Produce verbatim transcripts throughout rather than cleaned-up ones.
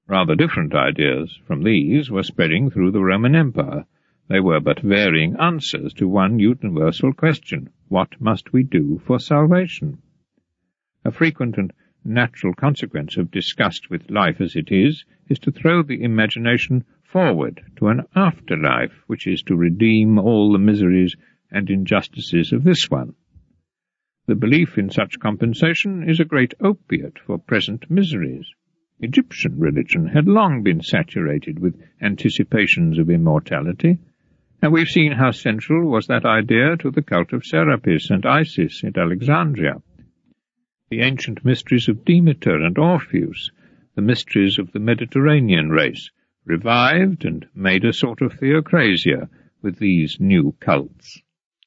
Rather different ideas from these were spreading through the Roman Empire. They were but varying answers to one universal question: what must we do for salvation? A frequent and natural consequence of disgust with life as it is, is to throw the imagination forward to an afterlife, which is to redeem all the miseries and injustices of this one. The belief in such compensation is a great opiate for present miseries. Egyptian religion had long been saturated with anticipations of immortality, and we've seen how central was that idea to the cult of Serapis and Isis at Alexandria. The ancient mysteries of Demeter and Orpheus, the mysteries of the Mediterranean race, revived and made a sort of theocrasia with these new cults.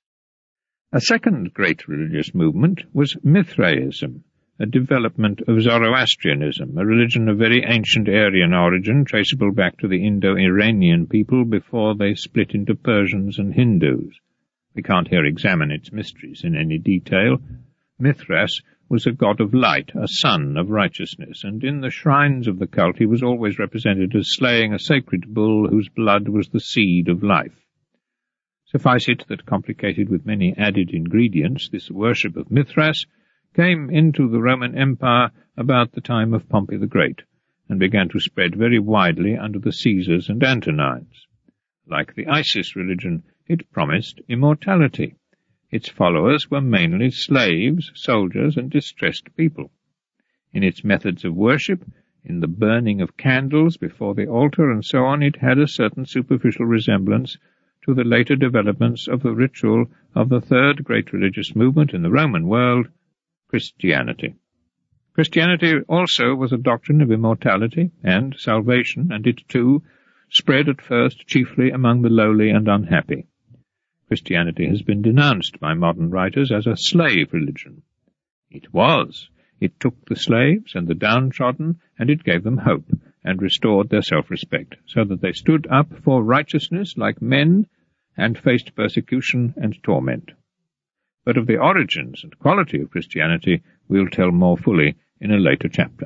A second great religious movement was Mithraism, a development of Zoroastrianism, a religion of very ancient Aryan origin, traceable back to the Indo-Iranian people before they split into Persians and Hindus. We can't here examine its mysteries in any detail. Mithras was a god of light, a sun of righteousness, and in the shrines of the cult he was always represented as slaying a sacred bull whose blood was the seed of life. Suffice it that, complicated with many added ingredients, this worship of Mithras came into the Roman Empire about the time of Pompey the Great, and began to spread very widely under the Caesars and Antonines. Like the Isis religion, it promised immortality. Its followers were mainly slaves, soldiers, and distressed people. In its methods of worship, in the burning of candles before the altar and so on, it had a certain superficial resemblance to the later developments of the ritual of the third great religious movement in the Roman world, Christianity. Christianity also was a doctrine of immortality and salvation, and it, too, spread at first chiefly among the lowly and unhappy. Christianity has been denounced by modern writers as a slave religion. It was. It took the slaves and the downtrodden, and it gave them hope, and restored their self-respect, so that they stood up for righteousness like men, and faced persecution and torment. But of the origins and quality of Christianity we'll tell more fully in a later chapter.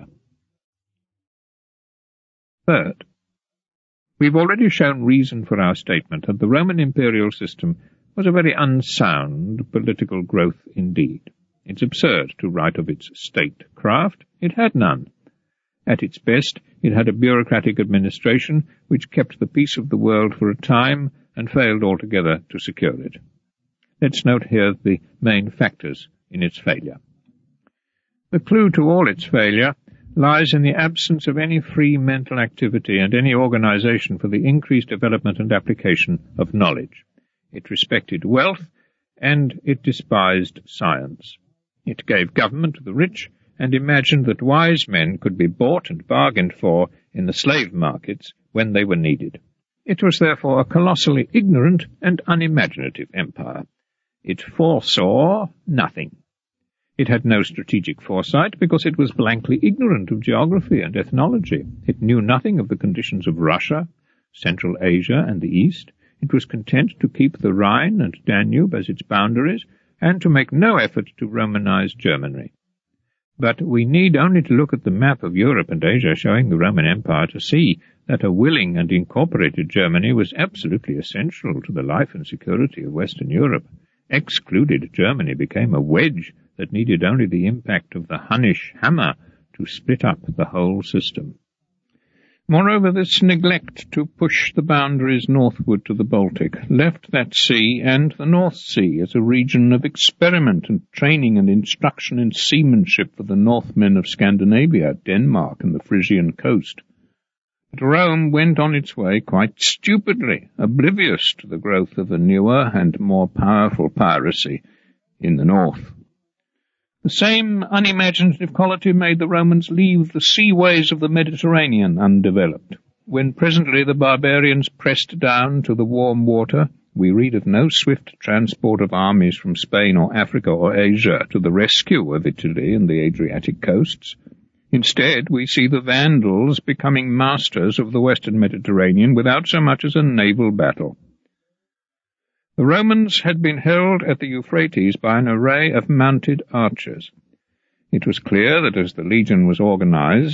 Third, we've already shown reason for our statement that the Roman imperial system was a very unsound political growth indeed. It's absurd to write of its statecraft. It had none. At its best, it had a bureaucratic administration which kept the peace of the world for a time and failed altogether to secure it. Let's note here the main factors in its failure. The clue to all its failure lies in the absence of any free mental activity and any organization for the increased development and application of knowledge. It respected wealth, and it despised science. It gave government to the rich, and imagined that wise men could be bought and bargained for in the slave markets when they were needed. It was therefore a colossally ignorant and unimaginative empire. It foresaw nothing. It had no strategic foresight because it was blankly ignorant of geography and ethnology. It knew nothing of the conditions of Russia, Central Asia, and the East. It was content to keep the Rhine and Danube as its boundaries, and to make no effort to Romanize Germany. But we need only to look at the map of Europe and Asia showing the Roman Empire to see that a willing and incorporated Germany was absolutely essential to the life and security of Western Europe. Excluded Germany became a wedge that needed only the impact of the Hunnish hammer to split up the whole system. Moreover, this neglect to push the boundaries northward to the Baltic left that sea and the North Sea as a region of experiment and training and instruction in seamanship for the Northmen of Scandinavia, Denmark, and the Frisian coast. But Rome went on its way quite stupidly, oblivious to the growth of a newer and more powerful piracy in the north. The same unimaginative quality made the Romans leave the seaways of the Mediterranean undeveloped. When presently the barbarians pressed down to the warm water, we read of no swift transport of armies from Spain or Africa or Asia to the rescue of Italy and the Adriatic coasts. Instead, we see the Vandals becoming masters of the western Mediterranean without so much as a naval battle. The Romans had been held at the Euphrates by an array of mounted archers. It was clear that as the legion was organized,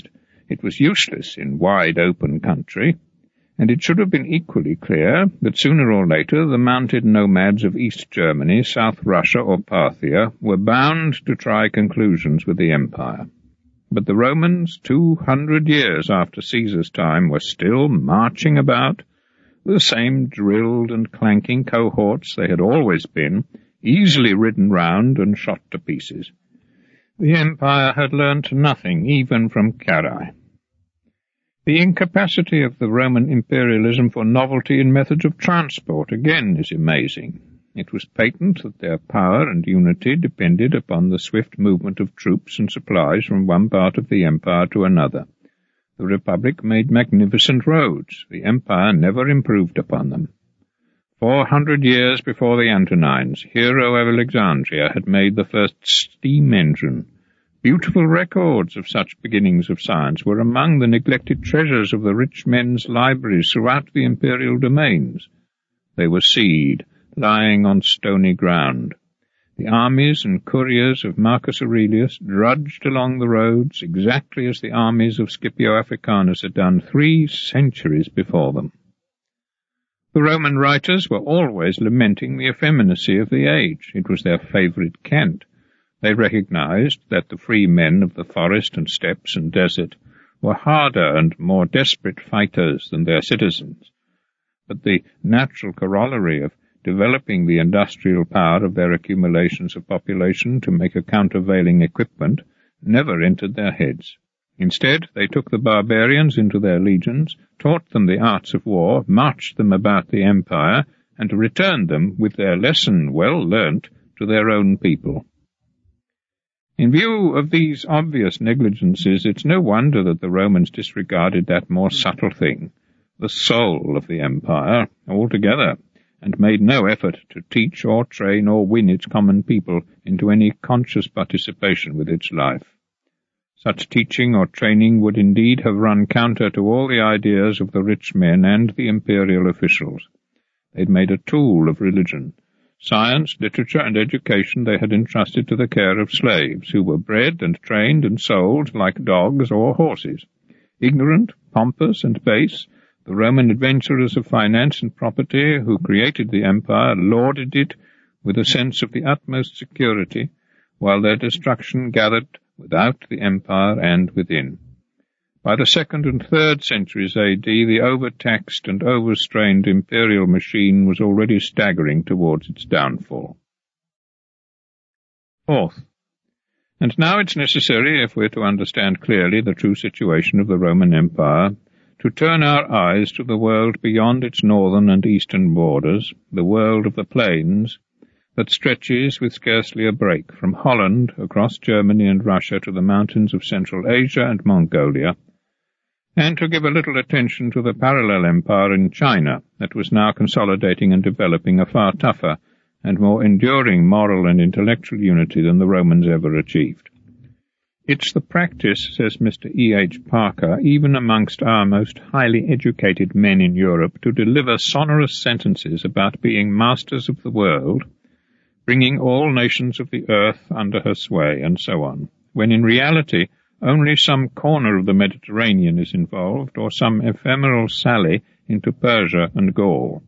It was useless in wide-open country, and it should have been equally clear that sooner or later the mounted nomads of East Germany, South Russia, or Parthia were bound to try conclusions with the empire. But the Romans, two hundred years after Caesar's time, were still marching about, the same drilled and clanking cohorts they had always been, easily ridden round and shot to pieces. The empire had learnt nothing, even from Carrhae. The incapacity of the Roman imperialism for novelty in methods of transport again is amazing. It was patent that their power and unity depended upon the swift movement of troops and supplies from one part of the empire to another. The Republic made magnificent roads. The empire never improved upon them. Four hundred years before the Antonines, Hero of Alexandria had made the first steam engine. Beautiful records of such beginnings of science were among the neglected treasures of the rich men's libraries throughout the imperial domains. They were seed, lying on stony ground. The armies and couriers of Marcus Aurelius drudged along the roads exactly as the armies of Scipio Africanus had done three centuries before them. The Roman writers were always lamenting the effeminacy of the age. It was their favourite cant. They recognized that the free men of the forest and steppes and desert were harder and more desperate fighters than their citizens. But the natural corollary of developing the industrial power of their accumulations of population to make a countervailing equipment never entered their heads. Instead, they took the barbarians into their legions, taught them the arts of war, marched them about the empire, and returned them, with their lesson well learnt, to their own people. In view of these obvious negligences, it's no wonder that the Romans disregarded that more subtle thing, the soul of the empire, altogether, and made no effort to teach or train or win its common people into any conscious participation with its life. Such teaching or training would indeed have run counter to all the ideas of the rich men and the imperial officials. They'd made a tool of religion. Science, literature, and education they had entrusted to the care of slaves, who were bred and trained and sold like dogs or horses. Ignorant, pompous, and base, the Roman adventurers of finance and property who created the empire lauded it with a sense of the utmost security, while their destruction gathered without the empire and within. By the second and third centuries A D, the overtaxed and overstrained imperial machine was already staggering towards its downfall. Fourth, and now it's necessary, if we're to understand clearly the true situation of the Roman Empire, to turn our eyes to the world beyond its northern and eastern borders, the world of the plains, that stretches with scarcely a break from Holland across Germany and Russia to the mountains of Central Asia and Mongolia, and to give a little attention to the parallel empire in China that was now consolidating and developing a far tougher and more enduring moral and intellectual unity than the Romans ever achieved. It's the practice, says Mister E. H. Parker, even amongst our most highly educated men in Europe, to deliver sonorous sentences about being masters of the world, bringing all nations of the earth under her sway, and so on, when in reality only some corner of the Mediterranean is involved, or some ephemeral sally into Persia and Gaul.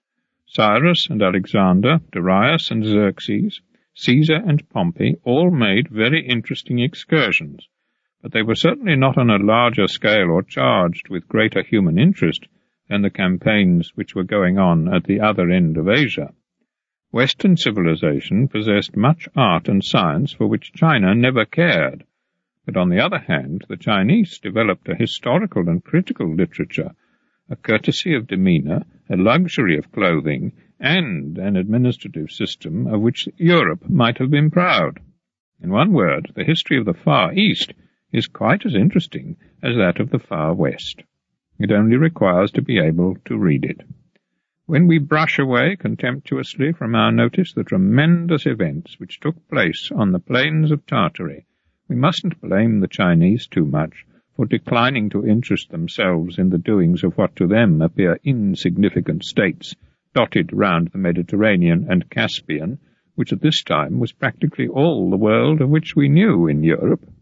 Cyrus and Alexander, Darius and Xerxes, Caesar and Pompey all made very interesting excursions, but they were certainly not on a larger scale or charged with greater human interest than the campaigns which were going on at the other end of Asia. Western civilization possessed much art and science for which China never cared, but on the other hand, the Chinese developed a historical and critical literature, a courtesy of demeanour, a luxury of clothing, and an administrative system of which Europe might have been proud. In one word, the history of the Far East is quite as interesting as that of the Far West. It only requires to be able to read it. When we brush away contemptuously from our notice the tremendous events which took place on the plains of Tartary, we mustn't blame the Chinese too much for declining to interest themselves in the doings of what to them appear insignificant states dotted round the Mediterranean and Caspian, which at this time was practically all the world of which we knew in Europe.